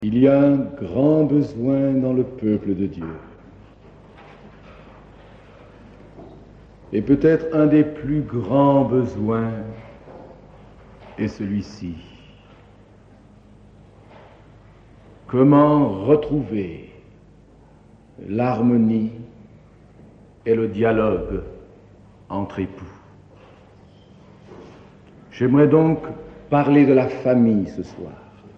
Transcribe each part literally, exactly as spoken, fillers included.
Il y a un grand besoin dans le peuple de Dieu. Et peut-être un des plus grands besoins est celui-ci. Comment retrouver l'harmonie et le dialogue entre époux? J'aimerais donc parler de la famille ce soir.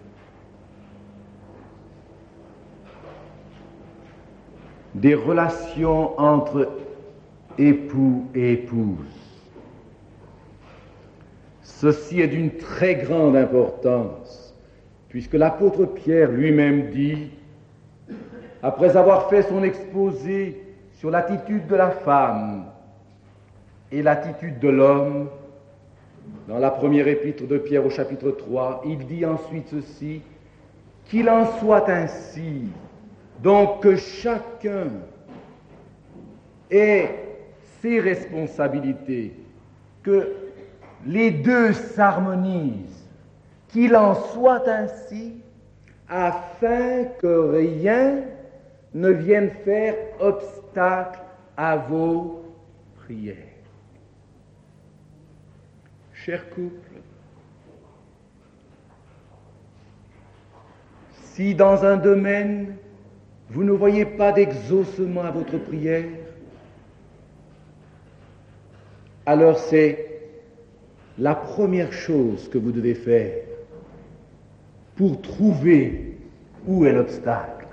Des relations entre époux et épouses. Ceci est d'une très grande importance, puisque l'apôtre Pierre lui-même dit, après avoir fait son exposé sur l'attitude de la femme et l'attitude de l'homme, dans la première épître de Pierre au chapitre trois, il dit ensuite ceci, qu'il en soit ainsi, donc que chacun ait ses responsabilités, que les deux s'harmonisent, qu'il en soit ainsi, afin que rien ne vienne faire obstacle à vos prières. Chers couples, si dans un domaine vous ne voyez pas d'exaucement à votre prière, alors c'est la première chose que vous devez faire pour trouver où est l'obstacle.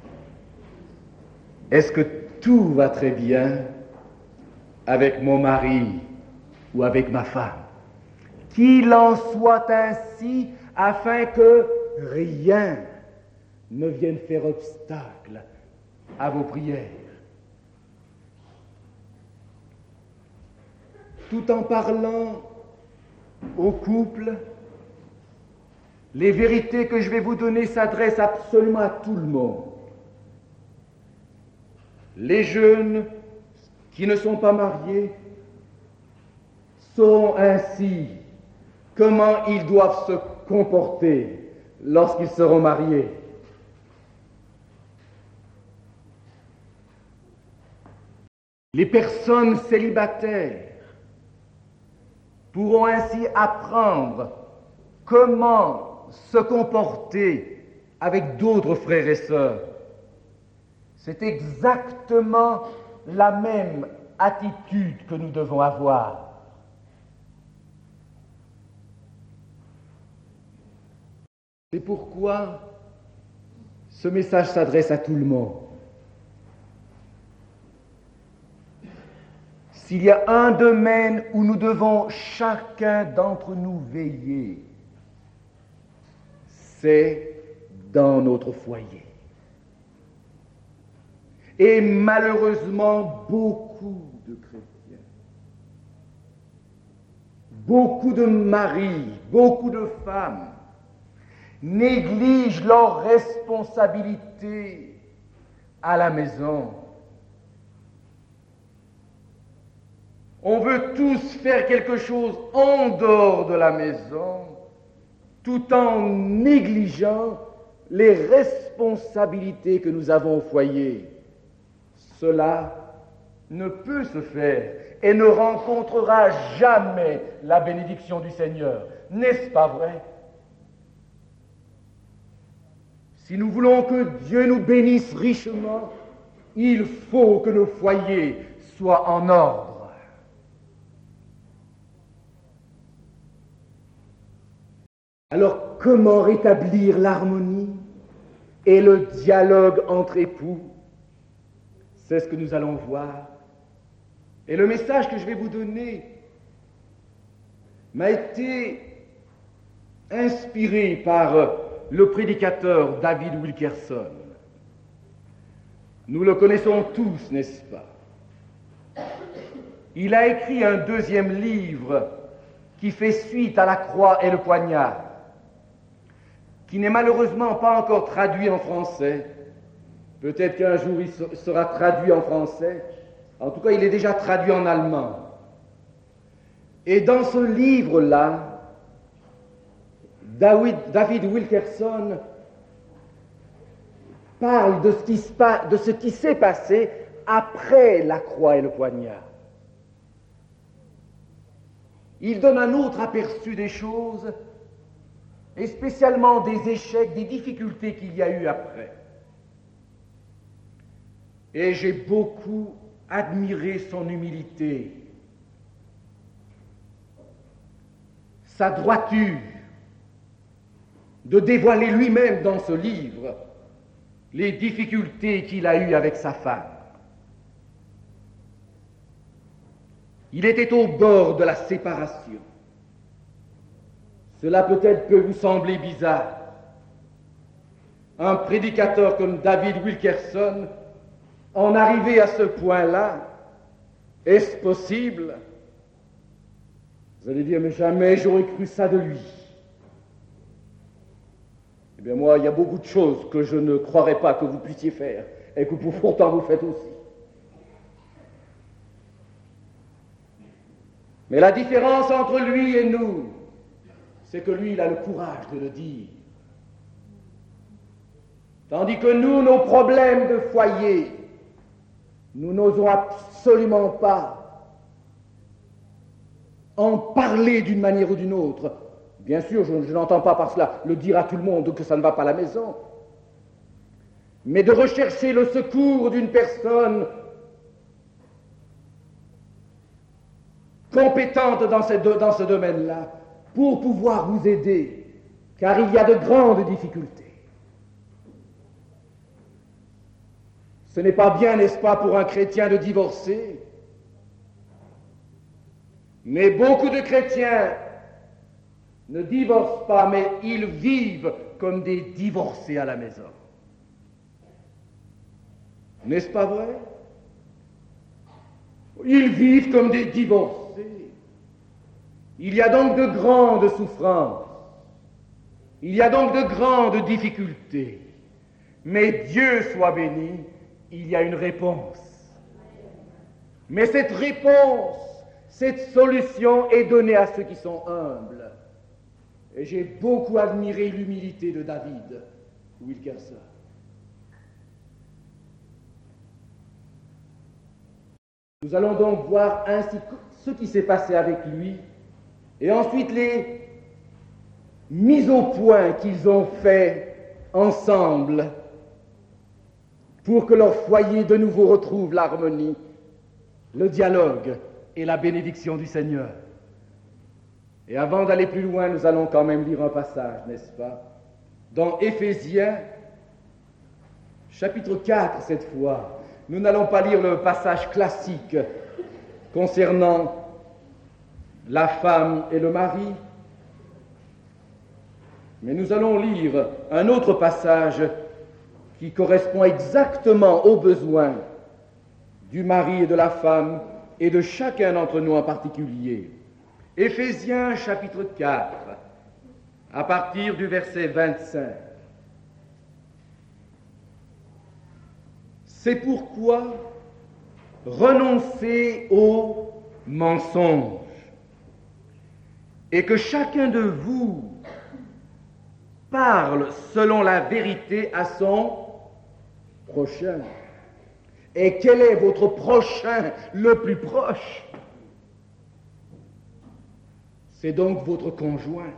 Est-ce que tout va très bien avec mon mari ou avec ma femme? Qu'il en soit ainsi afin que rien ne vienne faire obstacle à vos prières. Tout en parlant au couple, les vérités que je vais vous donner s'adressent absolument à tout le monde. Les jeunes qui ne sont pas mariés sauront ainsi comment ils doivent se comporter lorsqu'ils seront mariés. Les personnes célibataires pourront ainsi apprendre comment se comporter avec d'autres frères et sœurs. C'est exactement la même attitude que nous devons avoir. C'est pourquoi ce message s'adresse à tout le monde. S'il y a un domaine où nous devons chacun d'entre nous veiller, c'est dans notre foyer. Et malheureusement, beaucoup de chrétiens, beaucoup de maris, beaucoup de femmes négligent leurs responsabilités à la maison. On veut tous faire quelque chose en dehors de la maison, tout en négligeant les responsabilités que nous avons au foyer. Cela ne peut se faire et ne rencontrera jamais la bénédiction du Seigneur. N'est-ce pas vrai? Si nous voulons que Dieu nous bénisse richement, il faut que nos foyers soient en ordre. Alors, comment rétablir l'harmonie et le dialogue entre époux? C'est ce que nous allons voir. Et le message que je vais vous donner m'a été inspiré par le prédicateur David Wilkerson. Nous le connaissons tous, n'est-ce pas? Il a écrit un deuxième livre qui fait suite à La Croix et le Poignard, qui n'est malheureusement pas encore traduit en français. Peut-être qu'un jour il sera traduit en français. En tout cas, il est déjà traduit en allemand. Et dans ce livre-là, David, David Wilkerson parle de ce qui, se pa- de ce qui s'est passé après la croix et le poignard. Il donne un autre aperçu des choses, et spécialement des échecs, des difficultés qu'il y a eu après. Et j'ai beaucoup admiré son humilité, sa droiture, de dévoiler lui-même dans ce livre les difficultés qu'il a eues avec sa femme. Il était au bord de la séparation. Cela peut-être peut vous sembler bizarre. Un prédicateur comme David Wilkerson, en arriver à ce point-là, est-ce possible? Vous allez dire, mais jamais j'aurais cru ça de lui. Eh bien moi, il y a beaucoup de choses que je ne croirais pas que vous puissiez faire, et que pourtant vous faites aussi. Mais la différence entre lui et nous, c'est que lui, il a le courage de le dire. Tandis que nous, nos problèmes de foyer, nous n'osons absolument pas en parler d'une manière ou d'une autre. Bien sûr, je, je n'entends pas par cela le dire à tout le monde que ça ne va pas à la maison, mais de rechercher le secours d'une personne compétente dans, cette, dans ce domaine-là pour pouvoir vous aider, car il y a de grandes difficultés. Ce n'est pas bien, n'est-ce pas, pour un chrétien de divorcer, mais beaucoup de chrétiens ne divorcent pas, mais ils vivent comme des divorcés à la maison. N'est-ce pas vrai? Ils vivent comme des divorcés. Il y a donc de grandes souffrances. Il y a donc de grandes difficultés. Mais Dieu soit béni, il y a une réponse. Mais cette réponse, cette solution est donnée à ceux qui sont humbles. Et j'ai beaucoup admiré l'humilité de David Wilkerson. Nous allons donc voir ainsi ce qui s'est passé avec lui, et ensuite les mises au point qu'ils ont fait ensemble pour que leur foyer de nouveau retrouve l'harmonie, le dialogue et la bénédiction du Seigneur. Et avant d'aller plus loin, nous allons quand même lire un passage, n'est-ce pas? Dans Éphésiens, chapitre quatre cette fois. Nous n'allons pas lire le passage classique concernant la femme et le mari, mais nous allons lire un autre passage qui correspond exactement aux besoins du mari et de la femme et de chacun d'entre nous en particulier. Éphésiens chapitre quatre, à partir du verset vingt-cinq. C'est pourquoi renoncez aux mensonges et que chacun de vous parle selon la vérité à son prochain. Et quel est votre prochain le plus proche? C'est donc votre conjoint.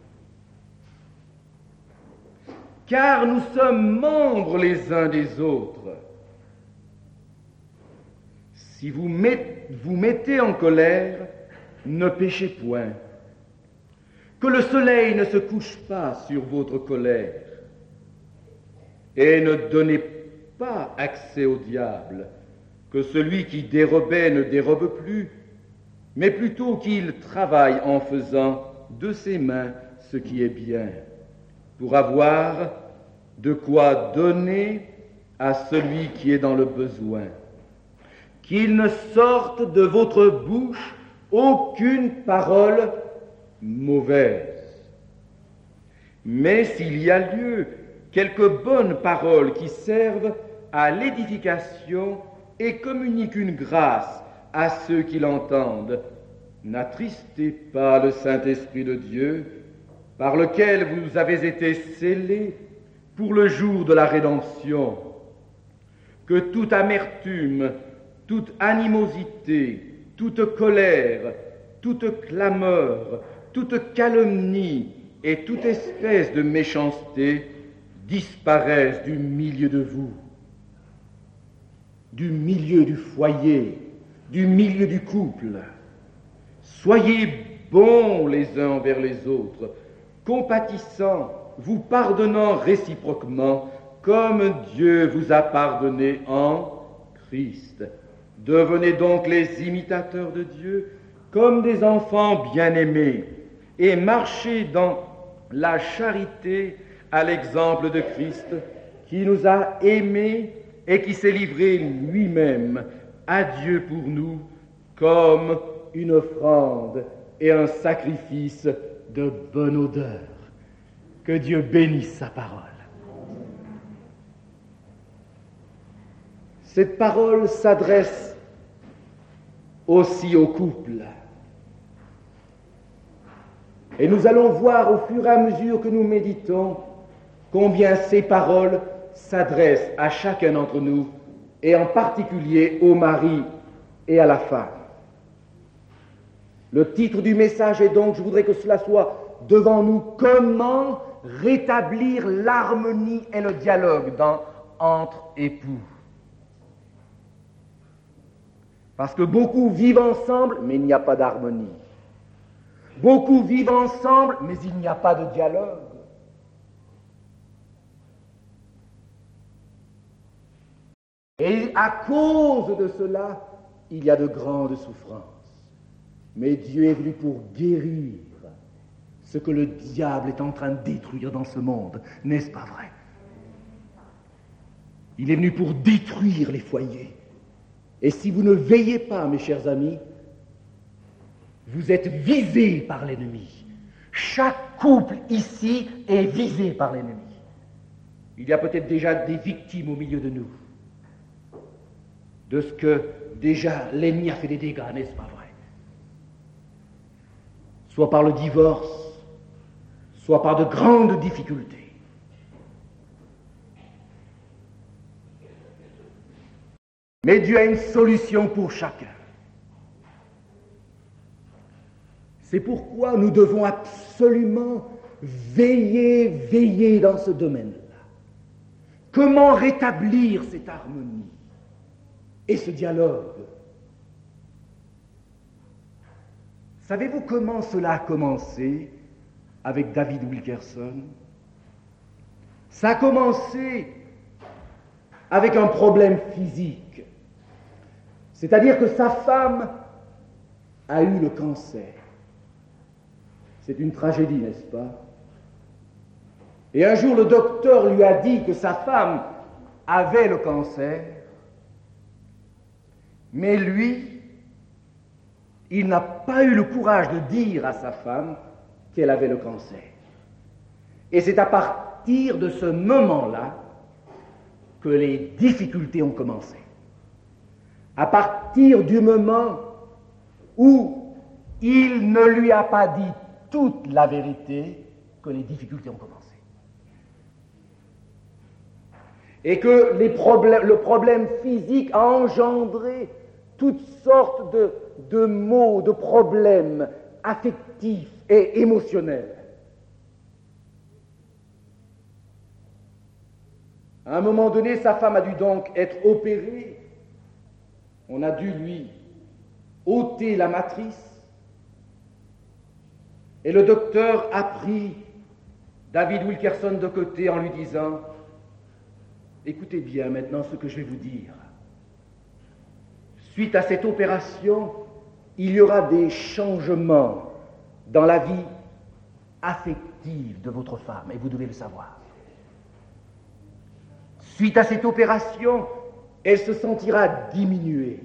Car nous sommes membres les uns des autres. Si vous met, vous mettez en colère, ne péchez point. Que le soleil ne se couche pas sur votre colère. Et ne donnez pas accès au diable, que celui qui dérobait ne dérobe plus, mais plutôt qu'il travaille en faisant de ses mains ce qui est bien, pour avoir de quoi donner à celui qui est dans le besoin. Qu'il ne sorte de votre bouche aucune parole mauvaise. Mais s'il y a lieu, quelques bonnes paroles qui servent à l'édification et communiquent une grâce à ceux qui l'entendent, n'attristez pas le Saint-Esprit de Dieu, par lequel vous avez été scellés pour le jour de la rédemption, que toute amertume, toute animosité, toute colère, toute clameur, toute calomnie et toute espèce de méchanceté disparaissent du milieu de vous, du milieu du foyer, du milieu du couple. Soyez bons les uns envers les autres, compatissants, vous pardonnant réciproquement, comme Dieu vous a pardonné en Christ. Devenez donc les imitateurs de Dieu, comme des enfants bien-aimés, et marchez dans la charité à l'exemple de Christ, qui nous a aimés et qui s'est livré lui-même à Dieu pour nous, comme une offrande et un sacrifice de bonne odeur. Que Dieu bénisse sa parole. Cette parole s'adresse aussi au couple. Et nous allons voir au fur et à mesure que nous méditons combien ces paroles s'adressent à chacun d'entre nous, et en particulier au mari et à la femme. Le titre du message est donc, je voudrais que cela soit devant nous, comment rétablir l'harmonie et le dialogue dans, entre époux. Parce que beaucoup vivent ensemble, mais il n'y a pas d'harmonie. Beaucoup vivent ensemble, mais il n'y a pas de dialogue. Et à cause de cela, il y a de grandes souffrances. Mais Dieu est venu pour guérir ce que le diable est en train de détruire dans ce monde. N'est-ce pas vrai? Il est venu pour détruire les foyers. Et si vous ne veillez pas, mes chers amis, vous êtes visés par l'ennemi. Chaque couple ici est visé par l'ennemi. Il y a peut-être déjà des victimes au milieu de nous, de ce que déjà l'ennemi a fait des dégâts, n'est-ce pas vrai? Soit par le divorce, soit par de grandes difficultés. Mais Dieu a une solution pour chacun. C'est pourquoi nous devons absolument veiller, veiller dans ce domaine-là. Comment rétablir cette harmonie et ce dialogue? Savez-vous comment cela a commencé avec David Wilkerson? Ça a commencé avec un problème physique. C'est-à-dire que sa femme a eu le cancer. C'est une tragédie, n'est-ce pas? Et un jour, le docteur lui a dit que sa femme avait le cancer, mais lui, il n'a pas eu le courage de dire à sa femme qu'elle avait le cancer. Et c'est à partir de ce moment-là que les difficultés ont commencé. À partir du moment où il ne lui a pas dit toute la vérité, que les difficultés ont commencé. Et que les problèmes, le problème physique a engendré toutes sortes de, de maux, de problèmes affectifs et émotionnels. À un moment donné, sa femme a dû donc être opérée. On a dû lui ôter la matrice. Et le docteur a pris David Wilkerson de côté en lui disant « Écoutez bien maintenant ce que je vais vous dire. Suite à cette opération, il y aura des changements dans la vie affective de votre femme, et vous devez le savoir. Suite à cette opération, elle se sentira diminuée.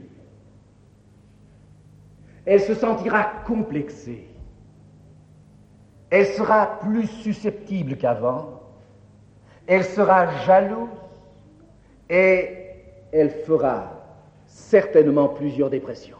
Elle se sentira complexée. Elle sera plus susceptible qu'avant. Elle sera jalouse et elle fera certainement plusieurs dépressions.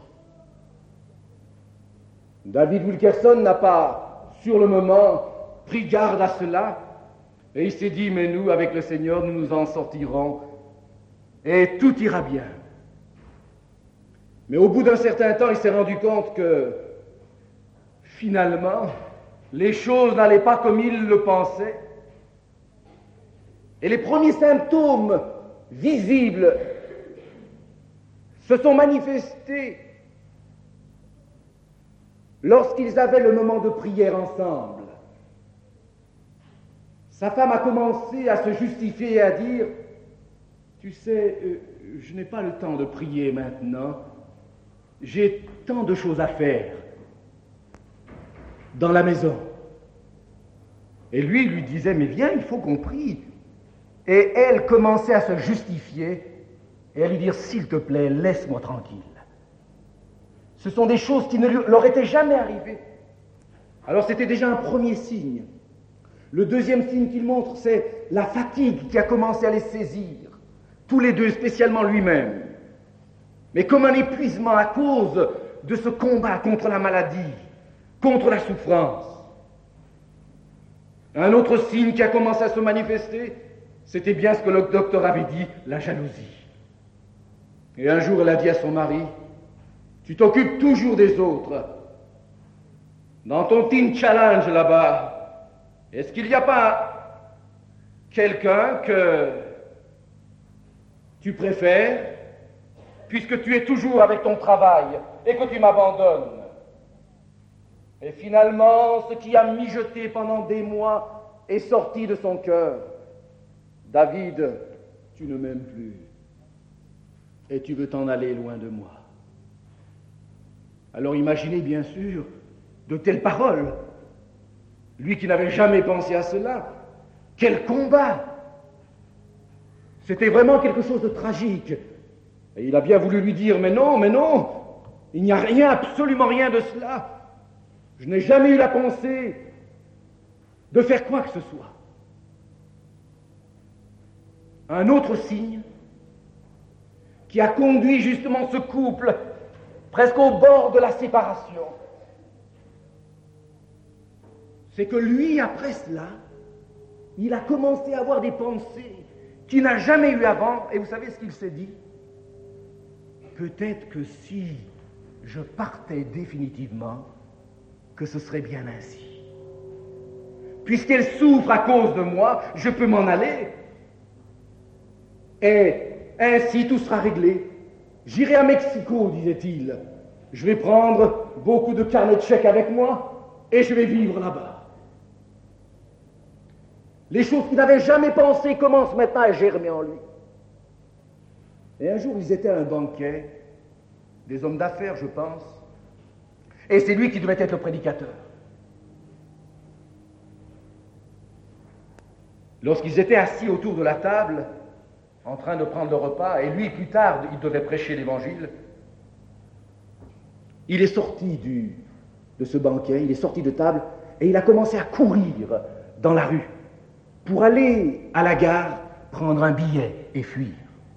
David Wilkerson n'a pas, sur le moment, pris garde à cela, Et il s'est dit, mais nous, avec le Seigneur, nous nous en sortirons et tout ira bien. Mais au bout d'un certain temps, il s'est rendu compte que, finalement, les choses n'allaient pas comme il le pensait. Et les premiers symptômes visibles se sont manifestés lorsqu'ils avaient le moment de prière ensemble. Sa femme a commencé à se justifier et à dire « Tu sais, euh, je n'ai pas le temps de prier maintenant. J'ai tant de choses à faire dans la maison. » Et lui, il lui disait « Mais viens, il faut qu'on prie. » Et elle commençait à se justifier et à lui dire « S'il te plaît, laisse-moi tranquille. » Ce sont des choses qui ne leur étaient jamais arrivées. Alors c'était déjà un premier signe. Le deuxième signe qu'il montre, c'est la fatigue qui a commencé à les saisir, tous les deux, spécialement lui-même. Mais comme un épuisement à cause de ce combat contre la maladie, contre la souffrance. Un autre signe qui a commencé à se manifester, c'était bien ce que le docteur avait dit, la jalousie. Et un jour, elle a dit à son mari, « Tu t'occupes toujours des autres. Dans ton teen challenge là-bas, est-ce qu'il n'y a pas quelqu'un que tu préfères, puisque tu es toujours avec ton travail et que tu m'abandonnes? » Et finalement, ce qui a mijoté pendant des mois est sorti de son cœur. « David, tu ne m'aimes plus et tu veux t'en aller loin de moi. » Alors imaginez bien sûr de telles paroles. Lui qui n'avait jamais pensé à cela, quel combat! C'était vraiment quelque chose de tragique. Et il a bien voulu lui dire, mais non, mais non, il n'y a rien, absolument rien de cela. Je n'ai jamais eu la pensée de faire quoi que ce soit. Un autre signe qui a conduit justement ce couple presque au bord de la séparation, c'est que lui, après cela, il a commencé à avoir des pensées qu'il n'a jamais eues avant, et vous savez ce qu'il s'est dit? Peut-être que si je partais définitivement, que ce serait bien ainsi. Puisqu'elle souffre à cause de moi, je peux m'en aller. Et ainsi tout sera réglé. J'irai à Mexico, disait-il. Je vais prendre beaucoup de carnets de chèques avec moi et je vais vivre là-bas. Les choses qu'il n'avait jamais pensées commencent maintenant à germer en lui. Et un jour, ils étaient à un banquet, des hommes d'affaires, je pense, et c'est lui qui devait être le prédicateur. Lorsqu'ils étaient assis autour de la table, en train de prendre le repas, et lui, plus tard, il devait prêcher l'Évangile, il est sorti du, de ce banquet, il est sorti de table, et il a commencé à courir dans la rue pour aller à la gare, prendre un billet et fuir.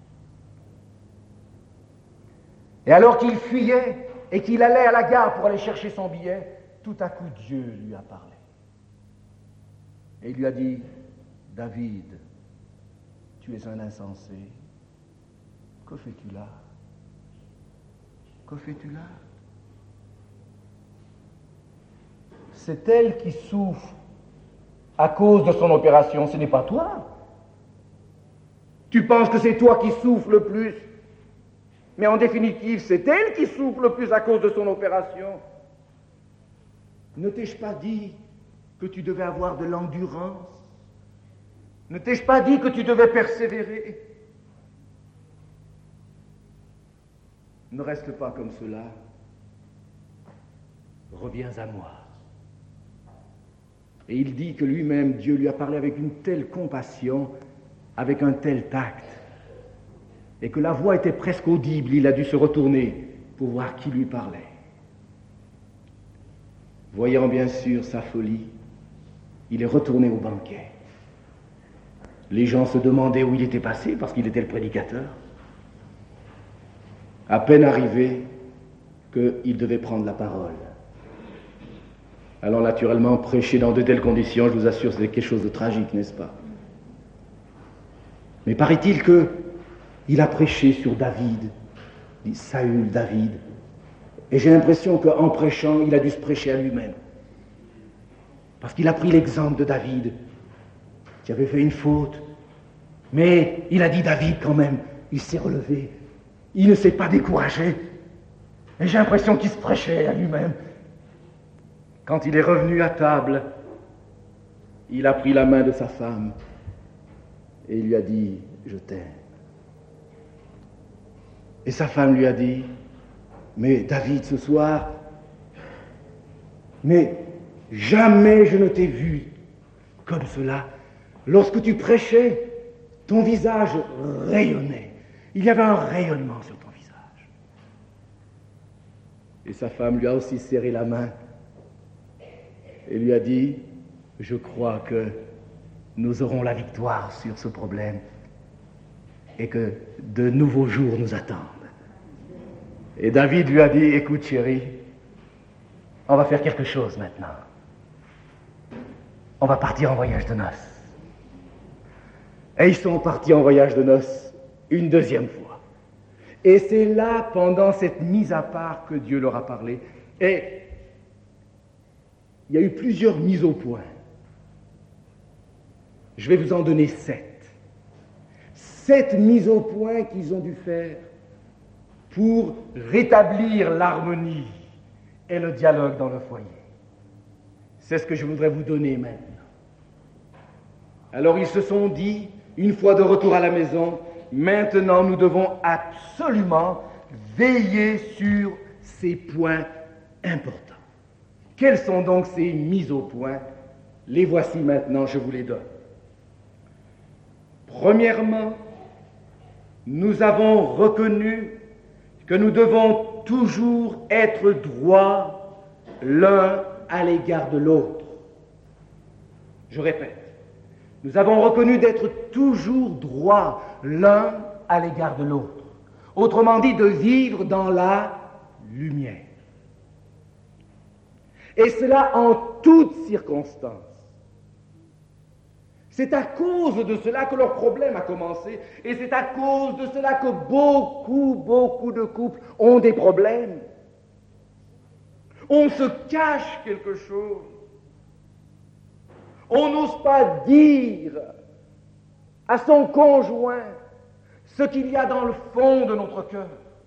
Et alors qu'il fuyait et qu'il allait à la gare pour aller chercher son billet, tout à coup Dieu lui a parlé. Et il lui a dit, « David, tu es un insensé. Que fais-tu là? Que fais-tu là? » C'est elle qui souffre à cause de son opération, ce n'est pas toi. Tu penses que c'est toi qui souffres le plus, mais en définitive, c'est elle qui souffre le plus à cause de son opération. Ne t'ai-je pas dit que tu devais avoir de l'endurance? Ne t'ai-je pas dit que tu devais persévérer? Ne reste pas comme cela. Reviens à moi. Et il dit que lui-même, Dieu lui a parlé avec une telle compassion, avec un tel tact, et que la voix était presque audible. Il a dû se retourner pour voir qui lui parlait. Voyant bien sûr sa folie, il est retourné au banquet. Les gens se demandaient où il était passé, parce qu'il était le prédicateur. À peine arrivé, qu'il devait prendre la parole. Alors naturellement, prêcher dans de telles conditions, je vous assure, c'est quelque chose de tragique, n'est-ce pas? Mais paraît-il que il a prêché sur David, dit Saül, David. Et j'ai l'impression qu'en prêchant, il a dû se prêcher à lui-même. Parce qu'il a pris l'exemple de David, qui avait fait une faute. Mais il a dit David quand même, il s'est relevé. Il ne s'est pas découragé. Et j'ai l'impression qu'il se prêchait à lui-même. Quand il est revenu à table, il a pris la main de sa femme et il lui a dit « Je t'aime ». Et sa femme lui a dit « Mais David, ce soir, mais jamais je ne t'ai vu comme cela. Lorsque tu prêchais, ton visage rayonnait. Il y avait un rayonnement sur ton visage. » Et sa femme lui a aussi serré la main et lui a dit « Je crois que nous aurons la victoire sur ce problème et que de nouveaux jours nous attendent. » Et David lui a dit « Écoute chérie, on va faire quelque chose maintenant. On va partir en voyage de noces. » Et ils sont partis en voyage de noces une deuxième fois. Et c'est là, pendant cette mise à part, que Dieu leur a parlé. Et il y a eu plusieurs mises au point. Je vais vous en donner sept. Sept mises au point qu'ils ont dû faire pour rétablir l'harmonie et le dialogue dans le foyer. C'est ce que je voudrais vous donner maintenant. Alors ils se sont dit, une fois de retour à la maison, maintenant nous devons absolument veiller sur ces points importants. Quelles sont donc ces mises au point? Les voici maintenant, je vous les donne. Premièrement, nous avons reconnu que nous devons toujours être droits l'un à l'égard de l'autre. Je répète, nous avons reconnu d'être toujours droits l'un à l'égard de l'autre. Autrement dit, de vivre dans la lumière. Et cela en toutes circonstances. C'est à cause de cela que leur problème a commencé, et c'est à cause de cela que beaucoup, beaucoup de couples ont des problèmes. On se cache quelque chose. On n'ose pas dire à son conjoint ce qu'il y a dans le fond de notre cœur.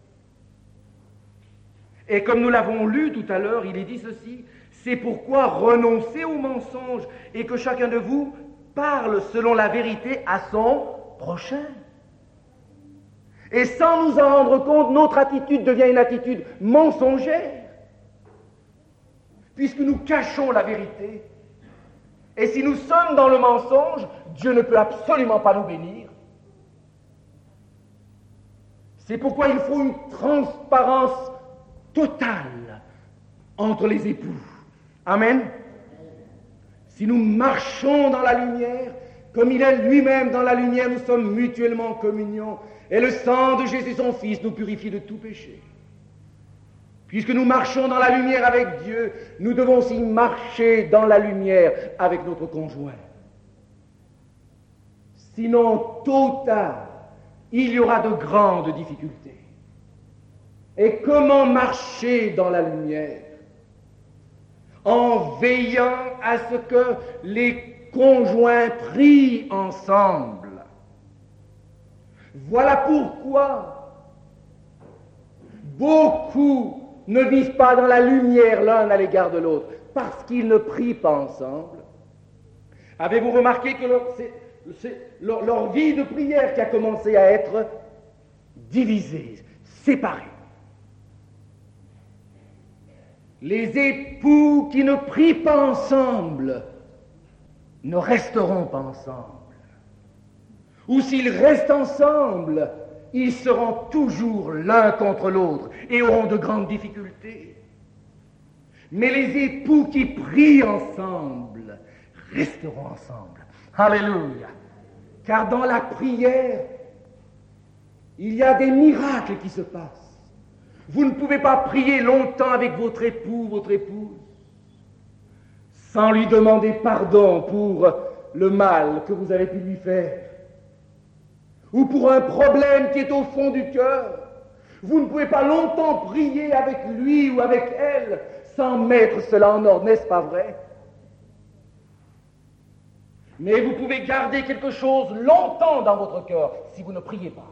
Et comme nous l'avons lu tout à l'heure, il est dit ceci, c'est pourquoi renoncez au mensonge et que chacun de vous parle selon la vérité à son prochain. Et sans nous en rendre compte, notre attitude devient une attitude mensongère, puisque nous cachons la vérité. Et si nous sommes dans le mensonge, Dieu ne peut absolument pas nous bénir. C'est pourquoi il faut une transparence totale entre les époux. Amen. Si nous marchons dans la lumière, comme il est lui-même dans la lumière, nous sommes mutuellement en communion. Et le sang de Jésus, son Fils, nous purifie de tout péché. Puisque nous marchons dans la lumière avec Dieu, nous devons aussi marcher dans la lumière avec notre conjoint. Sinon, tôt ou tard, il y aura de grandes difficultés. Et comment marcher dans la lumière? En veillant à ce que les conjoints prient ensemble. Voilà pourquoi beaucoup ne vivent pas dans la lumière l'un à l'égard de l'autre, parce qu'ils ne prient pas ensemble. Avez-vous remarqué que leur, c'est, c'est leur, leur vie de prière qui a commencé à être divisée, séparée? Les époux qui ne prient pas ensemble ne resteront pas ensemble. Ou s'ils restent ensemble, ils seront toujours l'un contre l'autre et auront de grandes difficultés. Mais les époux qui prient ensemble resteront ensemble. Alléluia! Car dans la prière, il y a des miracles qui se passent. Vous ne pouvez pas prier longtemps avec votre époux, votre épouse, sans lui demander pardon pour le mal que vous avez pu lui faire. ou pour un problème qui est au fond du cœur, vous ne pouvez pas longtemps prier avec lui ou avec elle sans mettre cela en ordre, n'est-ce pas vrai? Mais vous pouvez garder quelque chose longtemps dans votre cœur si vous ne priez pas.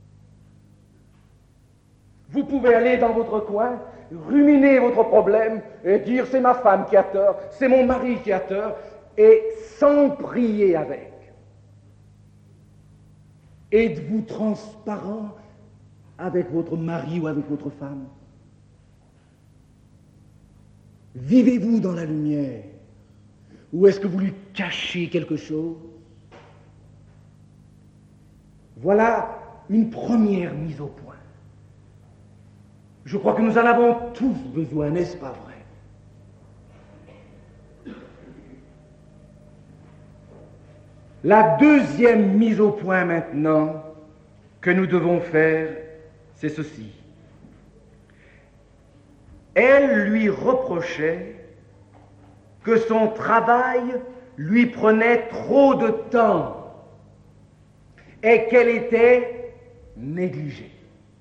Vous pouvez aller dans votre coin, ruminer votre problème et dire c'est ma femme qui a tort, c'est mon mari qui a tort, et sans prier avec. Êtes-vous transparent avec votre mari ou avec votre femme? Vivez-vous dans la lumière? Ou est-ce que vous lui cachez quelque chose? Voilà une première mise au point. Je crois que nous en avons tous besoin, n'est-ce pas vrai? La deuxième mise au point maintenant que nous devons faire, c'est ceci. Elle lui reprochait que son travail lui prenait trop de temps et qu'elle était négligée.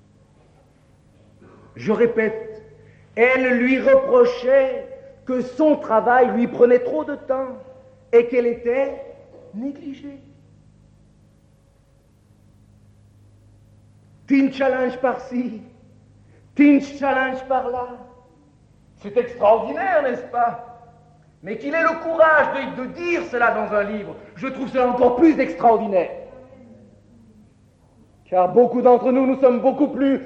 Je répète, elle lui reprochait que son travail lui prenait trop de temps et qu'elle était négligée. Tin challenge par-ci, tin challenge par-là. C'est extraordinaire, n'est-ce pas? Mais qu'il ait le courage de, de dire cela dans un livre, je trouve cela encore plus extraordinaire. Car beaucoup d'entre nous, nous sommes beaucoup plus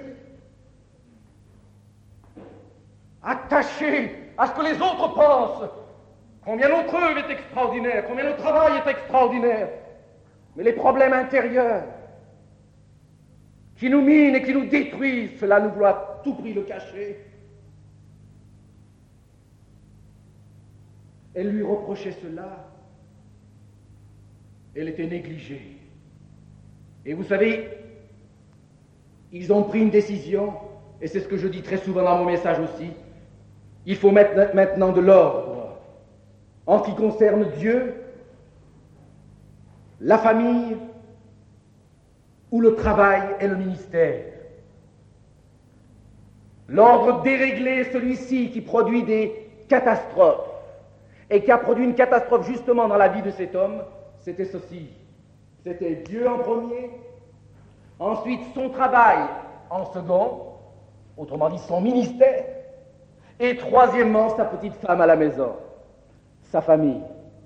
attachés à ce que les autres pensent. Combien notre œuvre est extraordinaire, combien notre travail est extraordinaire. Mais les problèmes intérieurs qui nous minent et qui nous détruisent, cela nous doit à tout prix le cacher. Elle lui reprochait cela. Elle était négligée. Et vous savez, ils ont pris une décision, et c'est ce que je dis très souvent dans mon message aussi. Il faut mettre maintenant de l'ordre en ce qui concerne Dieu, la famille ou le travail et le ministère. L'ordre déréglé, celui-ci qui produit des catastrophes, et qui a produit une catastrophe justement dans la vie de cet homme, c'était ceci. C'était Dieu en premier, ensuite son travail en second, autrement dit son ministère, et troisièmement sa petite femme à la maison, sa famille.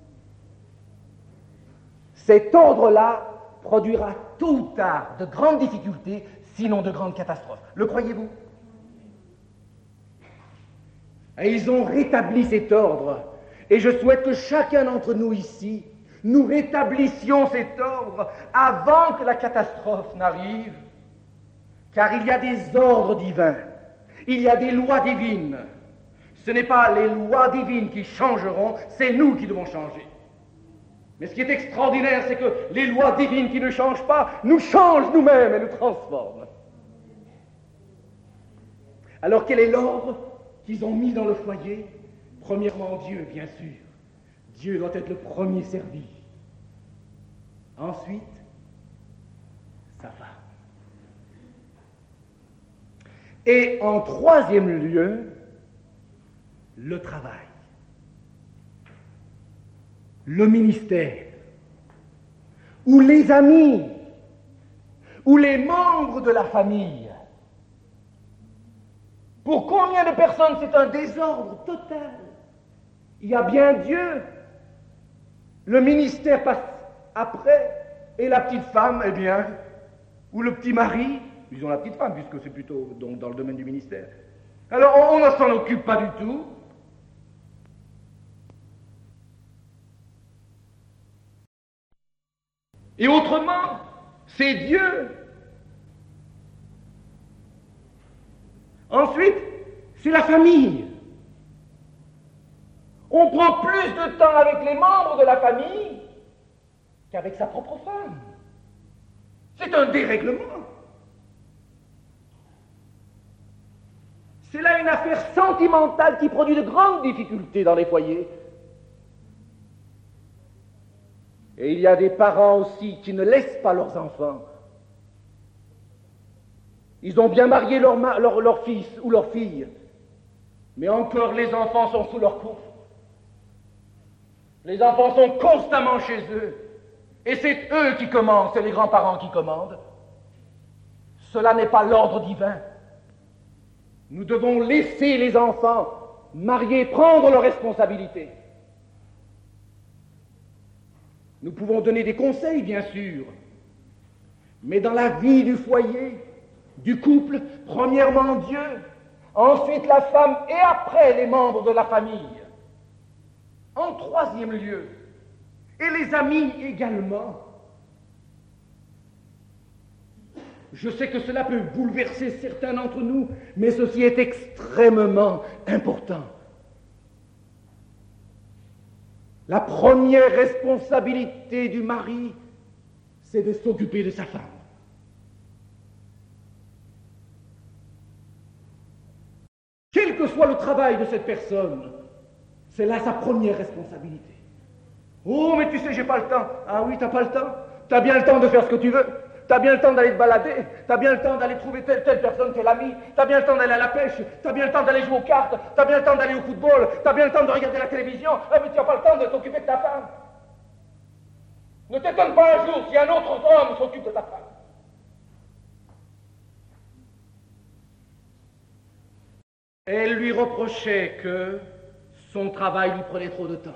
Cet ordre-là produira tôt ou tard de grandes difficultés, sinon de grandes catastrophes. Le croyez-vous? Et ils ont rétabli cet ordre. Et je souhaite que chacun d'entre nous ici, nous rétablissions cet ordre avant que la catastrophe n'arrive, car il y a des ordres divins, il y a des lois divines. Ce n'est pas les lois divines qui changeront, c'est nous qui devons changer. Mais ce qui est extraordinaire, c'est que les lois divines qui ne changent pas, nous changent nous-mêmes et nous transforment. Alors quel est l'ordre qu'ils ont mis dans le foyer? Premièrement, Dieu, bien sûr. Dieu doit être le premier servi. Ensuite, sa femme. Et en troisième lieu, le travail, le ministère, ou les amis, ou les membres de la famille. Pour combien de personnes c'est un désordre total? Il y a bien Dieu, le ministère passe après, et la petite femme, eh bien, ou le petit mari, disons la petite femme, puisque c'est plutôt donc dans le domaine du ministère. Alors on ne s'en occupe pas du tout. Et autrement, c'est Dieu. Ensuite, c'est la famille. On prend plus de temps avec les membres de la famille qu'avec sa propre femme. C'est un dérèglement. C'est là une affaire sentimentale qui produit de grandes difficultés dans les foyers. Et il y a des parents aussi qui ne laissent pas leurs enfants Ils ont bien marié leur, ma- leur, leur fils ou leur fille, mais encore les enfants sont sous leur coupe. Les enfants sont constamment chez eux, et c'est eux qui commandent, c'est les grands-parents qui commandent. Cela n'est pas l'ordre divin. Nous devons laisser les enfants mariés prendre leurs responsabilités. Nous pouvons donner des conseils, bien sûr, mais dans la vie du foyer, du couple, premièrement Dieu, ensuite la femme et après les membres de la famille. En troisième lieu, et les amis également. Je sais que cela peut bouleverser certains d'entre nous, mais ceci est extrêmement important. La première responsabilité du mari, c'est de s'occuper de sa femme. Quel que soit le travail de cette personne, c'est là sa première responsabilité. Oh, mais tu sais, j'ai pas le temps. Ah oui, t'as pas le temps? T'as bien le temps de faire ce que tu veux. T'as bien le temps d'aller te balader, t'as bien le temps d'aller trouver telle, telle personne qui est l'ami, t'as bien le temps d'aller à la pêche, t'as bien le temps d'aller jouer aux cartes, t'as bien le temps d'aller au football, t'as bien le temps de regarder la télévision, ah, mais tu n'as pas le temps de t'occuper de ta femme. Ne t'étonne pas un jour si un autre homme s'occupe de ta femme. Elle lui reprochait que son travail lui prenait trop de temps.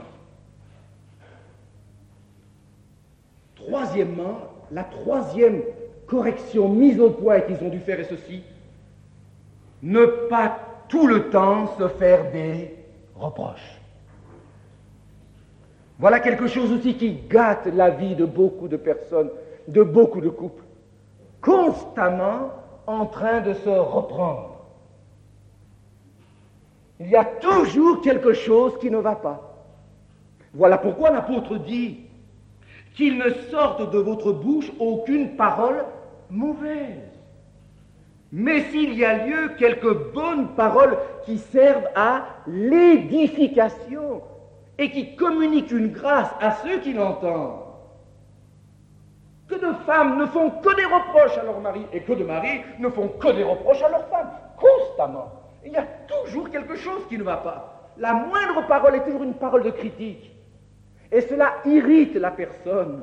Troisièmement, la troisième correction mise au point qu'ils ont dû faire est ceci: ne pas tout le temps se faire des reproches. Voilà quelque chose aussi qui gâte la vie de beaucoup de personnes, de beaucoup de couples, constamment en train de se reprendre. Il y a toujours quelque chose qui ne va pas. Voilà pourquoi l'apôtre dit qu'il ne sorte de votre bouche aucune parole mauvaise. Mais s'il y a lieu, quelques bonnes paroles qui servent à l'édification et qui communiquent une grâce à ceux qui l'entendent. Que de femmes ne font que des reproches à leur mari et que de maris ne font que des reproches à leur femme, constamment. Il y a toujours quelque chose qui ne va pas. La moindre parole est toujours une parole de critique. Et cela irrite la personne.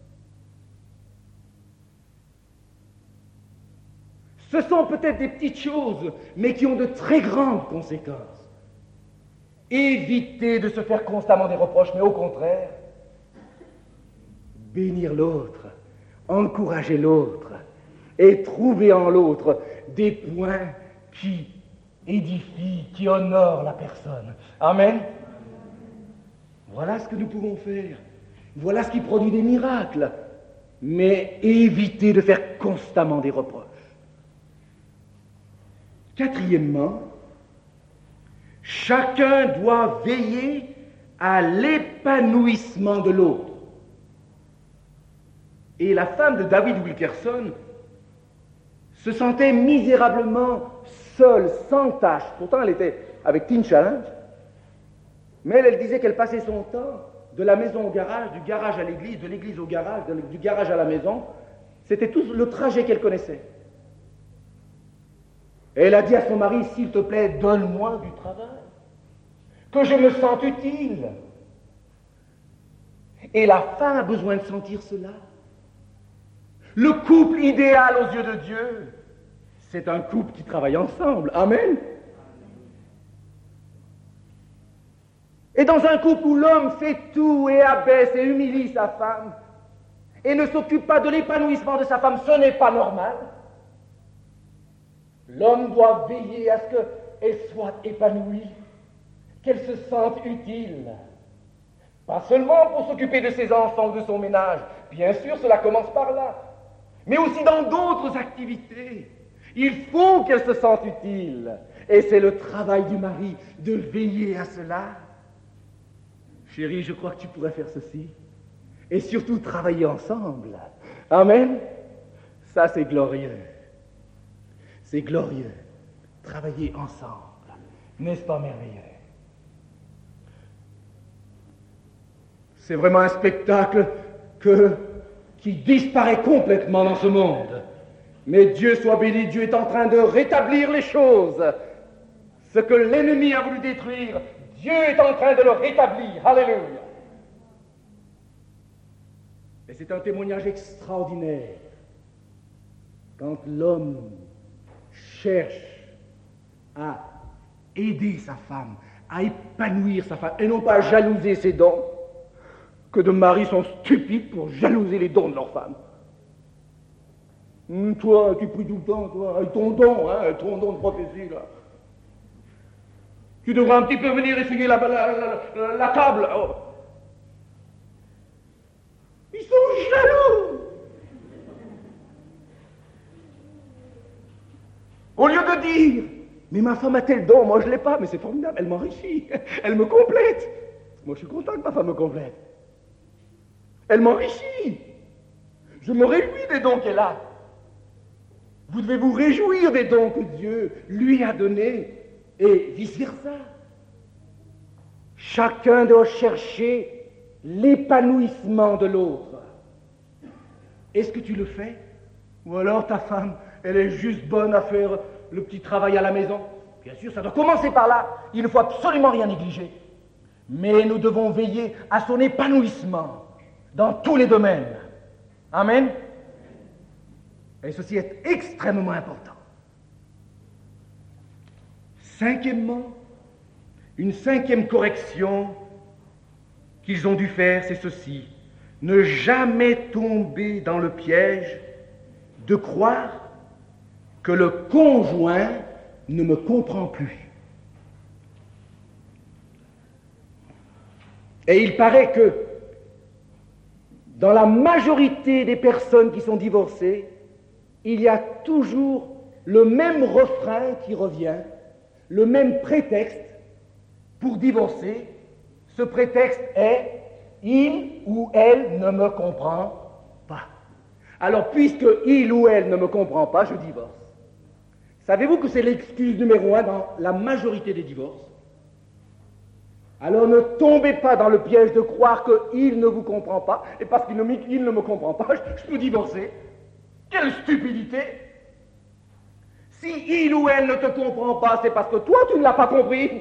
Ce sont peut-être des petites choses, mais qui ont de très grandes conséquences. Évitez de se faire constamment des reproches, mais au contraire, bénir l'autre, encourager l'autre, et trouver en l'autre des points qui édifient, qui honorent la personne. Amen. Voilà ce que nous pouvons faire. Voilà ce qui produit des miracles. Mais évitez de faire constamment des reproches. Quatrièmement, chacun doit veiller à l'épanouissement de l'autre. Et la femme de David Wilkerson se sentait misérablement seule, sans tâche. Pourtant, elle était avec Teen Challenge. Mais elle, elle disait qu'elle passait son temps de la maison au garage, du garage à l'église, de l'église au garage, de, du garage à la maison. C'était tout le trajet qu'elle connaissait. Et elle a dit à son mari, s'il te plaît, donne-moi du travail, que je me sente utile. Et la femme a besoin de sentir cela. Le couple idéal aux yeux de Dieu, c'est un couple qui travaille ensemble. Amen. Et dans un couple où l'homme fait tout et abaisse et humilie sa femme et ne s'occupe pas de l'épanouissement de sa femme, ce n'est pas normal. L'homme doit veiller à ce qu'elle soit épanouie, qu'elle se sente utile. Pas seulement pour s'occuper de ses enfants ou de son ménage, bien sûr, cela commence par là, mais aussi dans d'autres activités. Il faut qu'elle se sente utile, et c'est le travail du mari de veiller à cela. Chérie, je crois que tu pourrais faire ceci, et surtout travailler ensemble. Amen. Ça, c'est glorieux. C'est glorieux. Travailler ensemble. N'est-ce pas merveilleux? C'est vraiment un spectacle que, qui disparaît complètement dans ce monde. Mais Dieu soit béni, Dieu est en train de rétablir les choses. Ce que l'ennemi a voulu détruire, Dieu est en train de le rétablir. Alléluia. Et c'est un témoignage extraordinaire. Quand l'homme cherche à aider sa femme, à épanouir sa femme, et non pas à jalouser ses dons, que de maris sont stupides pour jalouser les dons de leur femme. Hum, toi, tu pries tout le temps, toi, avec ton don, hein, avec ton don de prophétie, là. Tu devrais un petit peu venir essuyer la, la, la, la, la table. Oh. Ils sont jaloux. Au lieu de dire, mais ma femme a tel don, moi je ne l'ai pas, mais c'est formidable, elle m'enrichit, elle me complète. Moi je suis content que ma femme me complète. Elle m'enrichit. Je me réjouis des dons qu'elle a. Vous devez vous réjouir des dons que Dieu lui a donnés et vice-versa. Chacun doit chercher l'épanouissement de l'autre. Est-ce que tu le fais? Ou alors ta femme, elle est juste bonne à faire le petit travail à la maison? Bien sûr, ça doit commencer par là. Il ne faut absolument rien négliger. Mais nous devons veiller à son épanouissement dans tous les domaines. Amen. Et ceci est extrêmement important. Cinquièmement, une cinquième correction qu'ils ont dû faire, c'est ceci: ne jamais tomber dans le piège de croire que le conjoint ne me comprend plus. Et il paraît que dans la majorité des personnes qui sont divorcées, il y a toujours le même refrain qui revient, le même prétexte pour divorcer. Ce prétexte est « il ou elle ne me comprend pas ». Alors, puisque il ou elle ne me comprend pas, je divorce. Savez-vous que c'est l'excuse numéro un dans la majorité des divorces? Alors ne tombez pas dans le piège de croire qu'il ne vous comprend pas, et parce qu'il ne, il ne me comprend pas, je, je peux divorcer. Quelle stupidité! Si il ou elle ne te comprend pas, c'est parce que toi, tu ne l'as pas compris.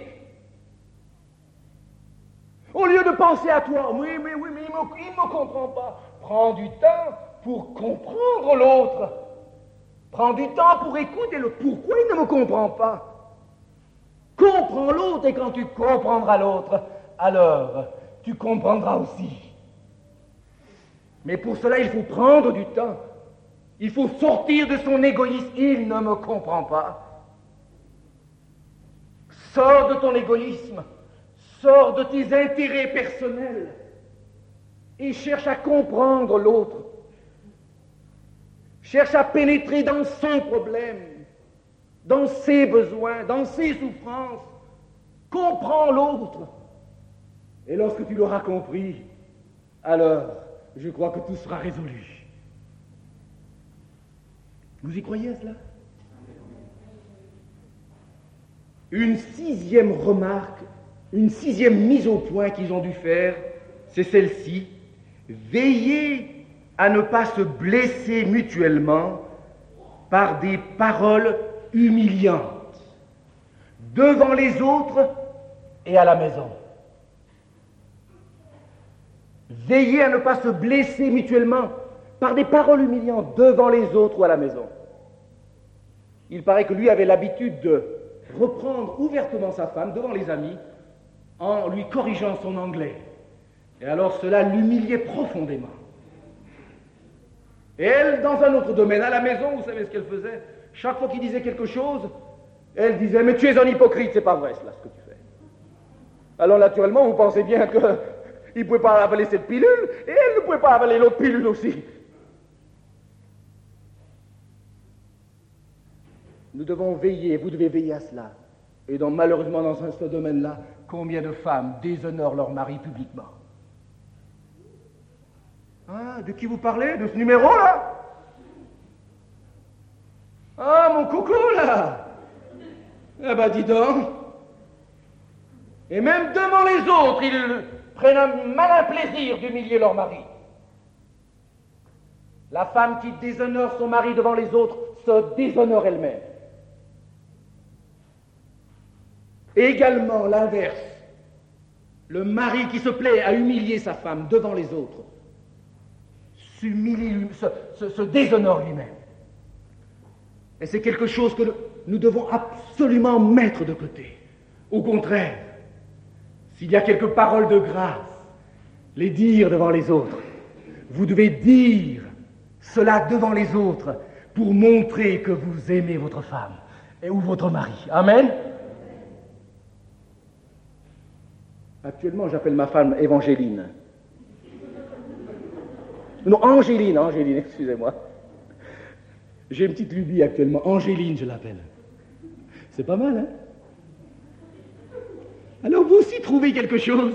Au lieu de penser à toi, oui, oui, oui, mais il ne me, me comprend pas, prends du temps pour comprendre l'autre. Prends du temps pour écouter le pourquoi il ne me comprend pas. Comprends l'autre, et quand tu comprendras l'autre, alors tu comprendras aussi. Mais pour cela, il faut prendre du temps. Il faut sortir de son égoïsme. Il ne me comprend pas. Sors de ton égoïsme. Sors de tes intérêts personnels. Et cherche à comprendre l'autre. Cherche à pénétrer dans son problème, dans ses besoins, dans ses souffrances. Comprends l'autre. Et lorsque tu l'auras compris, alors je crois que tout sera résolu. Vous y croyez à cela? Une sixième remarque, une sixième mise au point qu'ils ont dû faire, c'est celle-ci: veillez à ne pas se blesser mutuellement par des paroles humiliantes, devant les autres et à la maison. Veillez à ne pas se blesser mutuellement par des paroles humiliantes devant les autres ou à la maison. Il paraît que lui avait l'habitude de reprendre ouvertement sa femme devant les amis en lui corrigeant son anglais. Et alors cela l'humiliait profondément. Et elle, dans un autre domaine, à la maison, vous savez ce qu'elle faisait? Chaque fois qu'il disait quelque chose, elle disait « Mais tu es un hypocrite, c'est pas vrai cela ce que tu fais. » Alors naturellement, vous pensez bien qu'il ne pouvait pas avaler cette pilule, et elle ne pouvait pas avaler l'autre pilule aussi. Nous devons veiller, vous devez veiller à cela. Et donc, malheureusement, dans ce domaine-là, combien de femmes déshonorent leur mari publiquement? Ah, de qui vous parlez? De ce numéro-là? Ah, mon coucou, là! Eh ben, dis donc! Et même devant les autres, ils prennent un malin plaisir d'humilier leur mari. La femme qui déshonore son mari devant les autres se déshonore elle-même. Et également l'inverse. Le mari qui se plaît à humilier sa femme devant les autres s'humilie, se, se, se déshonore lui-même. Et c'est quelque chose que nous devons absolument mettre de côté. Au contraire, s'il y a quelques paroles de grâce, les dire devant les autres. Vous devez dire cela devant les autres pour montrer que vous aimez votre femme et ou votre mari. Amen. Actuellement, j'appelle ma femme Évangéline. Non, Angéline, Angéline, excusez-moi. J'ai une petite lubie actuellement. Angéline, je l'appelle. C'est pas mal, hein? Alors vous aussi trouvez quelque chose.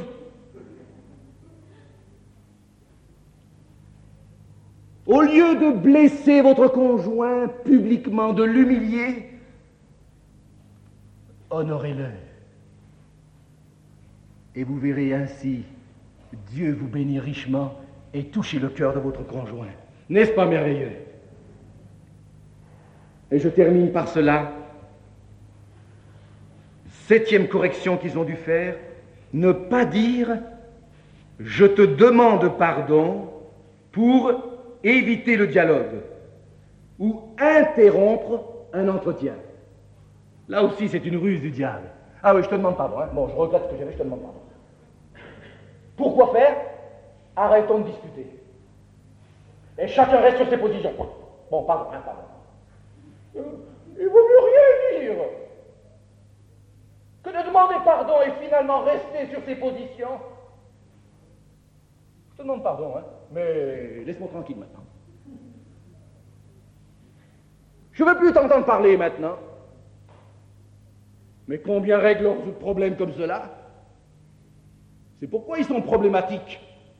Au lieu de blesser votre conjoint publiquement, de l'humilier, honorez-le. Et vous verrez ainsi Dieu vous bénit richement et toucher le cœur de votre conjoint. N'est-ce pas merveilleux? Et je termine par cela. Septième correction qu'ils ont dû faire, ne pas dire « je te demande pardon » pour éviter le dialogue ou interrompre un entretien. Là aussi, c'est une ruse du diable. Ah oui, je te demande pardon. Hein. Bon, je regrette ce que j'ai fait, je te demande pardon. Pourquoi faire? Arrêtons de discuter. Et chacun reste sur ses positions. Bon, pardon, hein, pardon. Euh, il vaut mieux rien dire que de demander pardon et finalement rester sur ses positions. Je te demande pardon, hein, mais laisse-moi tranquille maintenant. Je ne veux plus t'entendre parler maintenant. Mais combien règlent leurs problèmes comme cela? C'est pourquoi ils sont problématiques.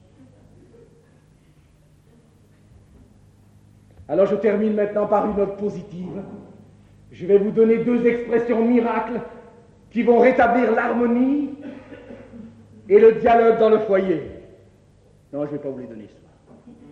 Alors je termine maintenant par une note positive. Je vais vous donner deux expressions miracles qui vont rétablir l'harmonie et le dialogue dans le foyer. Non, je ne vais pas vous les donner ce soir.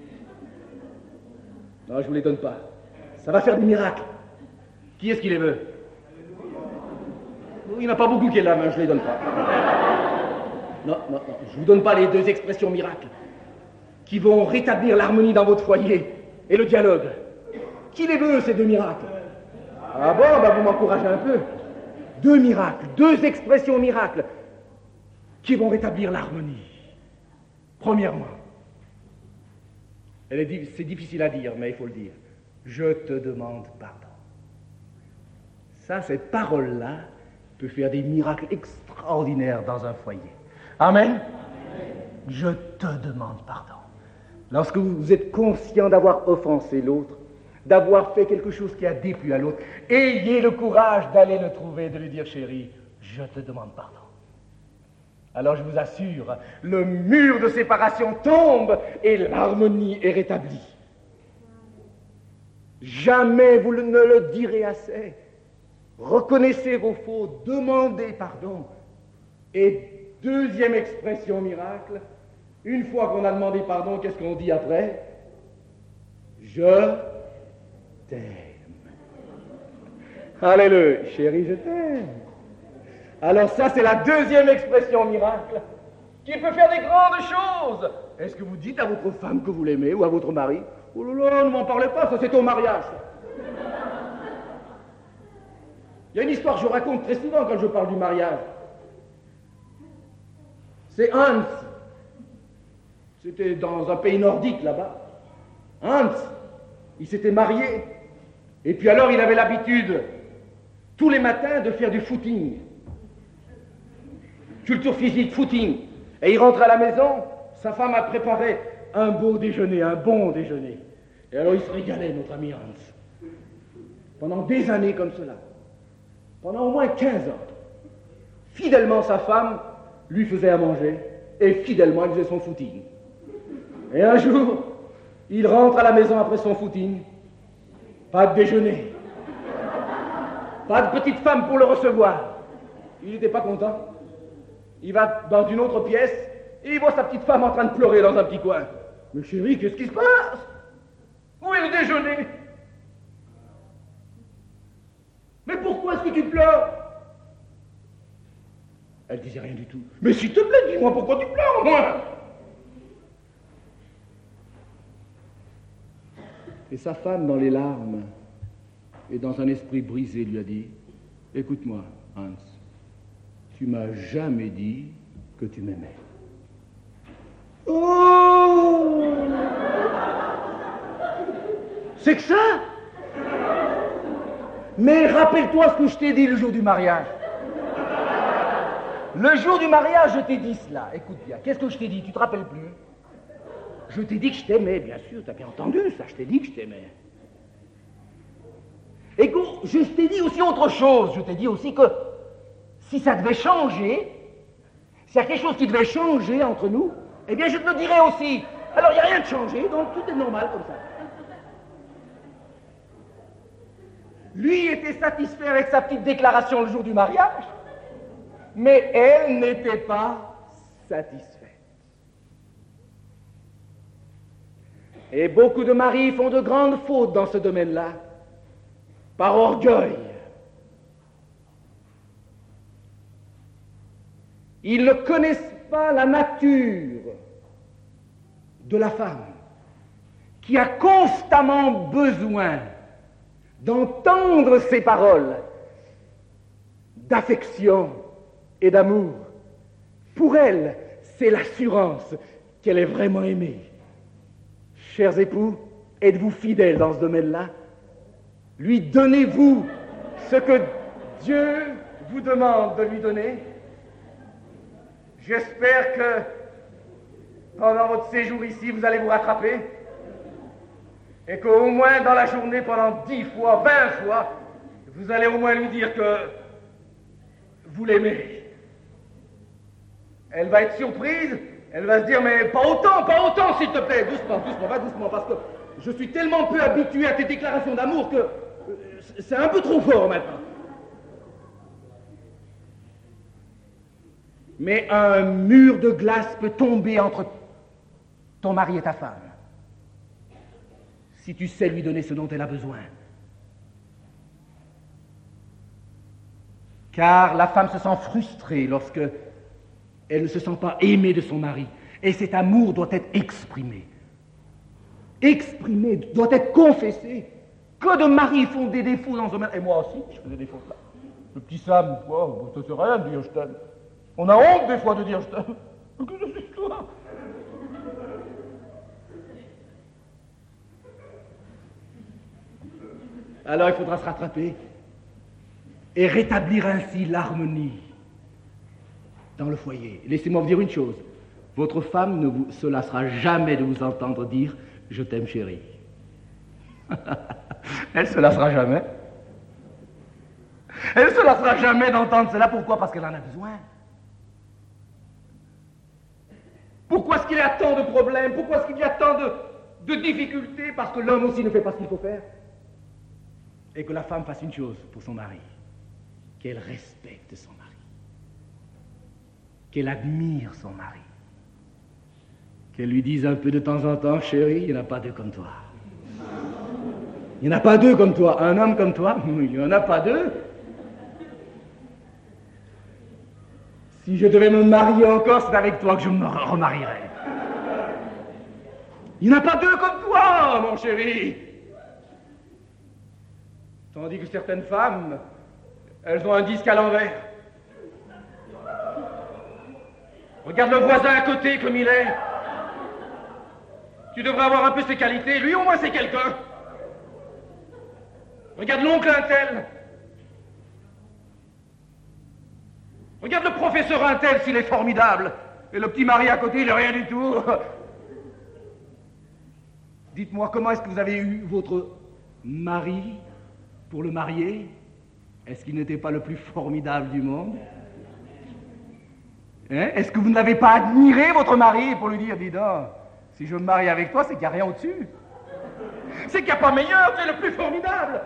Non, je ne vous les donne pas. Ça va faire des miracles. Qui est-ce qui les veut? Il n'y en a pas beaucoup qui est là, mais je ne les donne pas. Non, non, non, je ne vous donne pas les deux expressions miracles qui vont rétablir l'harmonie dans votre foyer et le dialogue. Qui les veut, ces deux miracles? Ah bon, bah vous m'encouragez un peu. Deux miracles, deux expressions miracles qui vont rétablir l'harmonie. Premièrement, elle est, c'est difficile à dire, mais il faut le dire. Je te demande pardon. Ça, cette parole-là peut faire des miracles extraordinaires dans un foyer. Amen. Amen. Je te demande pardon. Lorsque vous êtes conscient d'avoir offensé l'autre, d'avoir fait quelque chose qui a déplu à l'autre, ayez le courage d'aller le trouver, de lui dire, chérie, je te demande pardon. Alors je vous assure, le mur de séparation tombe et l'harmonie est rétablie. Jamais vous ne le direz assez. Reconnaissez vos fautes, demandez pardon. Et deuxième expression miracle, une fois qu'on a demandé pardon, qu'est-ce qu'on dit après? Je t'aime. Alléluia, chérie, je t'aime. Alors ça, c'est la deuxième expression miracle qui peut faire des grandes choses. Est-ce que vous dites à votre femme que vous l'aimez ou à votre mari? Oh là là, ne m'en parlez pas, ça c'est au mariage. Il y a une histoire que je raconte très souvent quand je parle du mariage. C'est Hans. C'était dans un pays nordique là-bas. Hans, il s'était marié. Et puis alors il avait l'habitude, tous les matins, de faire du footing. Culture physique, footing. Et il rentre à la maison, sa femme a préparé un beau déjeuner, un bon déjeuner. Et alors il se régalait, notre ami Hans. Pendant des années comme cela. Pendant au moins quinze ans. Fidèlement, sa femme lui faisait à manger et fidèlement, il faisait son footing. Et un jour, il rentre à la maison après son footing. Pas de déjeuner. Pas de petite femme pour le recevoir. Il n'était pas content. Il va dans une autre pièce et il voit sa petite femme en train de pleurer dans un petit coin. Mais chérie, qu'est-ce qui se passe? Oh, déjeuner. Mais pourquoi est-ce que tu pleures? Elle disait rien du tout. Mais s'il te plaît, dis-moi pourquoi tu pleures, moi. Et sa femme, dans les larmes et dans un esprit brisé, lui a dit, « Écoute-moi, Hans, tu m'as jamais dit que tu m'aimais. » Oh! C'est que ça? Mais rappelle-toi ce que je t'ai dit le jour du mariage. Le jour du mariage, je t'ai dit cela. Écoute bien, qu'est-ce que je t'ai dit? Tu te rappelles plus? Je t'ai dit que je t'aimais, bien sûr, t'as bien entendu ça, je t'ai dit que je t'aimais. Écoute, je t'ai dit aussi autre chose, je t'ai dit aussi que si ça devait changer, s'il y a quelque chose qui devait changer entre nous, eh bien je te le dirais aussi. Alors il n'y a rien de changé, donc tout est normal comme ça. Lui était satisfait avec sa petite déclaration le jour du mariage, mais elle n'était pas satisfaite. Et beaucoup de maris font de grandes fautes dans ce domaine-là, par orgueil. Ils ne connaissent pas la nature de la femme, qui a constamment besoin d'entendre ces paroles d'affection et d'amour. Pour elle, c'est l'assurance qu'elle est vraiment aimée. Chers époux, êtes-vous fidèles dans ce domaine-là? Lui donnez-vous ce que Dieu vous demande de lui donner? J'espère que pendant votre séjour ici, vous allez vous rattraper et qu'au moins dans la journée, pendant dix fois, vingt fois, vous allez au moins lui dire que vous l'aimez. Elle va être surprise. Elle va se dire, mais pas autant, pas autant, s'il te plaît. Doucement, doucement, va doucement, parce que je suis tellement peu habitué à tes déclarations d'amour que euh, c'est un peu trop fort maintenant. Mais un mur de glace peut tomber entre ton mari et ta femme, si tu sais lui donner ce dont elle a besoin. Car la femme se sent frustrée lorsque elle ne se sent pas aimée de son mari. Et cet amour doit être exprimé. Exprimé, doit être confessé. Que de maris font des défauts dans ce domaine. Et moi aussi, je fais des défauts là. Le petit Sam, wow, ça sert à rien de dire je t'aime. On a honte des fois de dire je t'aime. Que je suis toi. Alors il faudra se rattraper et rétablir ainsi l'harmonie dans le foyer. Laissez-moi vous dire une chose. Votre femme ne vous, se lassera jamais de vous entendre dire « Je t'aime, chérie ». Elle se lassera jamais. Elle se lassera jamais d'entendre cela. Pourquoi? Parce qu'elle en a besoin. Pourquoi est-ce qu'il y a tant de problèmes? Pourquoi est-ce qu'il y a tant de, de difficultés? Parce que l'homme aussi ne fait pas ce qu'il faut faire. Et que la femme fasse une chose pour son mari, qu'elle respecte son mari, qu'elle admire son mari, qu'elle lui dise un peu de temps en temps, chérie, il n'y en a pas deux comme toi. Il n'y en a pas deux comme toi. Un homme comme toi, il n'y en a pas deux. Si je devais me marier encore, c'est avec toi que je me remarierais. Il n'y en a pas deux comme toi, mon chéri. Tandis que certaines femmes, elles ont un disque à l'envers. Regarde le voisin à côté comme il est. Tu devrais avoir un peu ses qualités. Lui, au moins, c'est quelqu'un. Regarde l'oncle Untel. Regarde le professeur Untel, s'il est formidable. Et le petit mari à côté, il n'est rien du tout. Dites-moi, comment est-ce que vous avez eu votre mari pour le marier? Est-ce qu'il n'était pas le plus formidable du monde? Hein? Est-ce que vous n'avez pas admiré votre mari pour lui dire, dis donc, si je me marie avec toi, c'est qu'il n'y a rien au-dessus. C'est qu'il n'y a pas meilleur, c'est le plus formidable.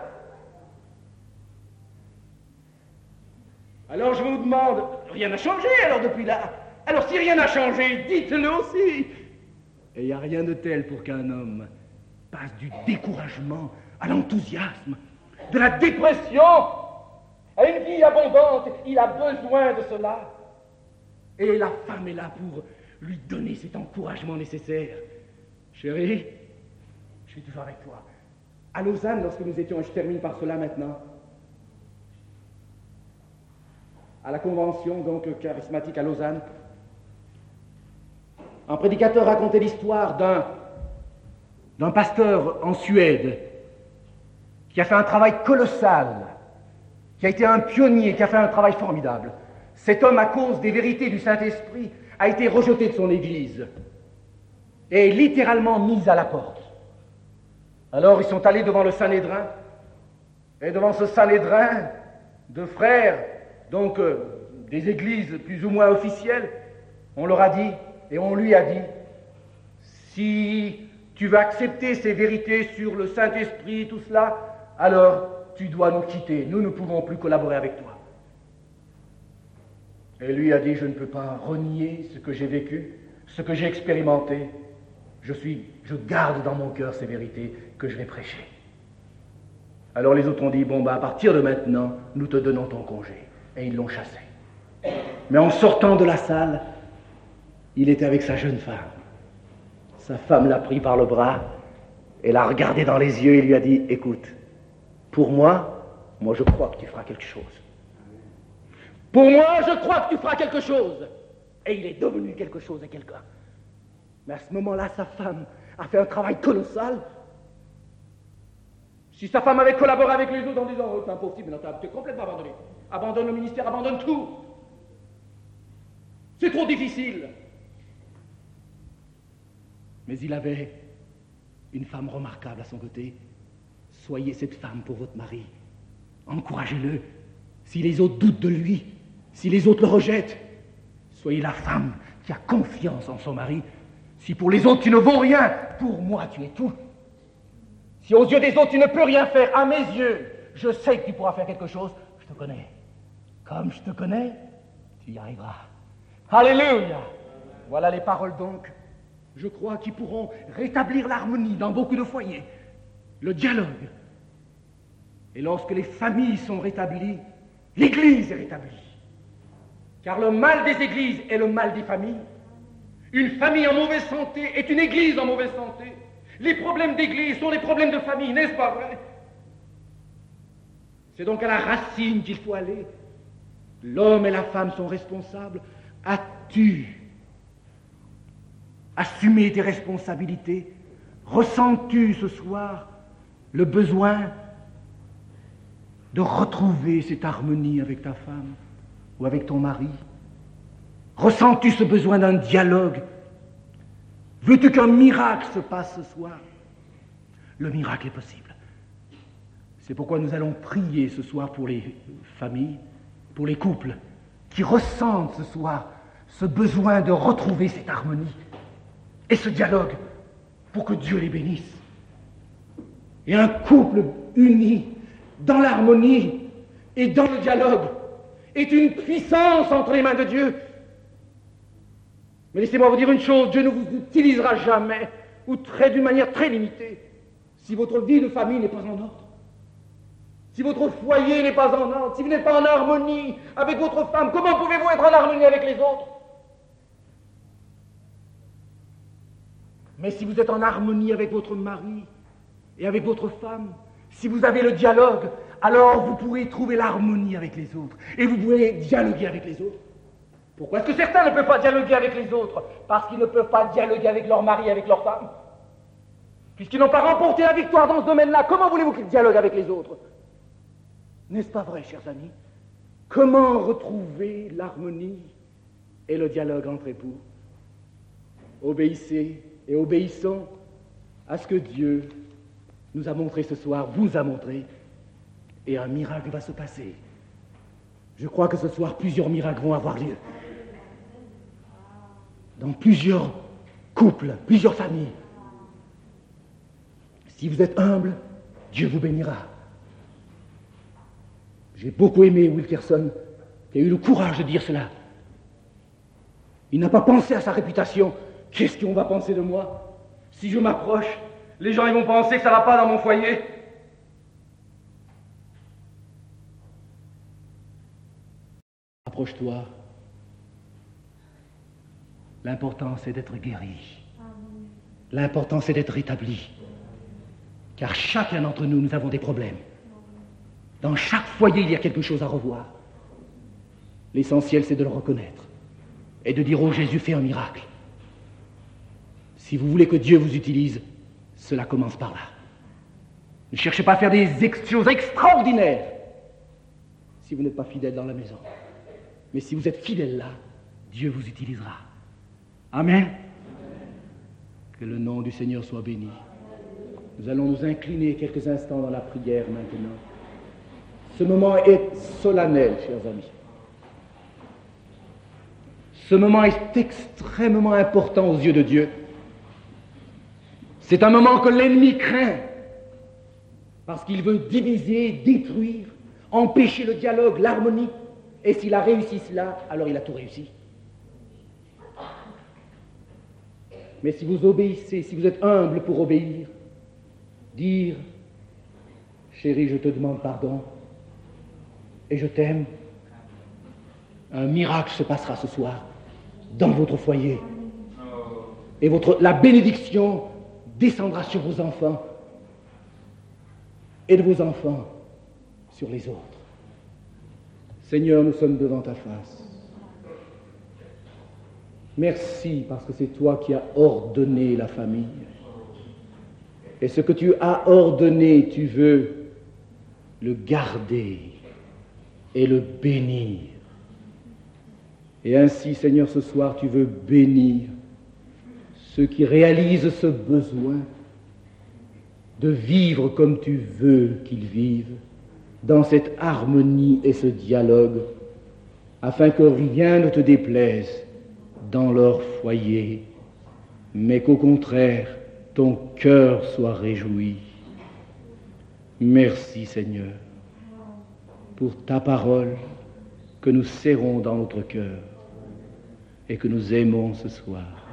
Alors je vous demande, rien n'a changé alors depuis là. Alors si rien n'a changé, dites-le aussi. Et il n'y a rien de tel pour qu'un homme passe du découragement à l'enthousiasme, de la dépression à une vie abondante. Il a besoin de cela. Et la femme est là pour lui donner cet encouragement nécessaire. Chérie, je suis toujours avec toi. À Lausanne, lorsque nous étions, et je termine par cela maintenant, à la convention donc charismatique à Lausanne, un prédicateur racontait l'histoire d'un, d'un pasteur en Suède qui a fait un travail colossal, qui a été un pionnier, qui a fait un travail formidable. Cet homme, à cause des vérités du Saint-Esprit, a été rejeté de son église et littéralement mis à la porte. Alors ils sont allés devant le Sanhédrin, et devant ce Sanhédrin de frères, donc euh, des églises plus ou moins officielles, on leur a dit, et on lui a dit, si tu veux accepter ces vérités sur le Saint-Esprit, tout cela, alors tu dois nous quitter, nous ne pouvons plus collaborer avec toi. Et lui a dit, je ne peux pas renier ce que j'ai vécu, ce que j'ai expérimenté. Je suis, je garde dans mon cœur ces vérités que je vais prêcher. Alors les autres ont dit, bon, bah, à partir de maintenant, nous te donnons ton congé. Et ils l'ont chassé. Mais en sortant de la salle, il était avec sa jeune femme. Sa femme l'a pris par le bras et l'a regardé dans les yeux et lui a dit, écoute, pour moi, moi je crois que tu feras quelque chose. Pour moi, je crois que tu feras quelque chose. Et il est devenu quelque chose à quelqu'un. Mais à ce moment-là, sa femme a fait un travail colossal. Si sa femme avait collaboré avec les autres en disant, oh, c'est impossible, non, tu es complètement abandonné. Abandonne le ministère, abandonne tout. C'est trop difficile. Mais il avait une femme remarquable à son côté. Soyez cette femme pour votre mari. Encouragez-le. Si les autres doutent de lui, si les autres le rejettent, soyez la femme qui a confiance en son mari. Si pour les autres tu ne vaux rien, pour moi tu es tout. Si aux yeux des autres tu ne peux rien faire, à mes yeux, je sais que tu pourras faire quelque chose. Je te connais. Comme je te connais, tu y arriveras. Alléluia! Voilà les paroles donc, je crois, qui pourront rétablir l'harmonie dans beaucoup de foyers, le dialogue. Et lorsque les familles sont rétablies, l'Église est rétablie. Car le mal des églises est le mal des familles. Une famille en mauvaise santé est une église en mauvaise santé. Les problèmes d'église sont les problèmes de famille, n'est-ce pas vrai? C'est donc à la racine qu'il faut aller. L'homme et la femme sont responsables. As-tu assumé tes responsabilités? Ressens-tu ce soir le besoin de retrouver cette harmonie avec ta femme ou avec ton mari? Ressens-tu ce besoin d'un dialogue? Veux-tu qu'un miracle se passe ce soir? Le miracle est possible. C'est pourquoi nous allons prier ce soir pour les familles, pour les couples qui ressentent ce soir ce besoin de retrouver cette harmonie et ce dialogue pour que Dieu les bénisse. Et un couple uni dans l'harmonie et dans le dialogue est une puissance entre les mains de Dieu. Mais laissez-moi vous dire une chose, Dieu ne vous utilisera jamais, ou très d'une manière très limitée, si votre vie de famille n'est pas en ordre, si votre foyer n'est pas en ordre, si vous n'êtes pas en harmonie avec votre femme. Comment pouvez-vous être en harmonie avec les autres? Mais si vous êtes en harmonie avec votre mari et avec votre femme, si vous avez le dialogue, alors vous pourrez trouver l'harmonie avec les autres et vous pourrez dialoguer avec les autres. Pourquoi est-ce que certains ne peuvent pas dialoguer avec les autres? Parce qu'ils ne peuvent pas dialoguer avec leur mari et avec leur femme. Puisqu'ils n'ont pas remporté la victoire dans ce domaine-là, comment voulez-vous qu'ils dialoguent avec les autres? N'est-ce pas vrai, chers amis? Comment retrouver l'harmonie et le dialogue entre époux? Obéissez et obéissons à ce que Dieu nous a montré ce soir, vous a montré, et un miracle va se passer. Je crois que ce soir, plusieurs miracles vont avoir lieu. Dans plusieurs couples, plusieurs familles. Si vous êtes humble, Dieu vous bénira. J'ai beaucoup aimé Wilkerson, qui a eu le courage de dire cela. Il n'a pas pensé à sa réputation. Qu'est-ce qu'on va penser de moi? Si je m'approche, Les gens, ils vont penser que ça va pas dans mon foyer. Approche-toi. L'important, c'est d'être guéri. L'important, c'est d'être rétabli. Car chacun d'entre nous, nous avons des problèmes. Dans chaque foyer, il y a quelque chose à revoir. L'essentiel, c'est de le reconnaître et de dire, oh Jésus, fais un miracle. Si vous voulez que Dieu vous utilise, cela commence par là. Ne cherchez pas à faire des ex- choses extraordinaires si vous n'êtes pas fidèle dans la maison. Mais si vous êtes fidèle là, Dieu vous utilisera. Amen. Que le nom du Seigneur soit béni. Nous allons nous incliner quelques instants dans la prière maintenant. Ce moment est solennel, chers amis. Ce moment est extrêmement important aux yeux de Dieu. C'est un moment que l'ennemi craint, parce qu'il veut diviser, détruire, empêcher le dialogue, l'harmonie. Et s'il a réussi cela, alors il a tout réussi. Mais si vous obéissez, si vous êtes humble pour obéir, dire, chérie, je te demande pardon, et je t'aime, un miracle se passera ce soir dans votre foyer. Et votre, la bénédiction descendra sur vos enfants et de vos enfants sur les autres. Seigneur, nous sommes devant ta face. Merci parce que c'est toi qui as ordonné la famille. Et ce que tu as ordonné, tu veux le garder et le bénir. Et ainsi, Seigneur, ce soir, tu veux bénir ceux qui réalisent ce besoin de vivre comme tu veux qu'ils vivent, dans cette harmonie et ce dialogue, afin que rien ne te déplaise dans leur foyer, mais qu'au contraire, ton cœur soit réjoui. Merci, Seigneur, pour ta parole que nous serrons dans notre cœur et que nous aimons ce soir.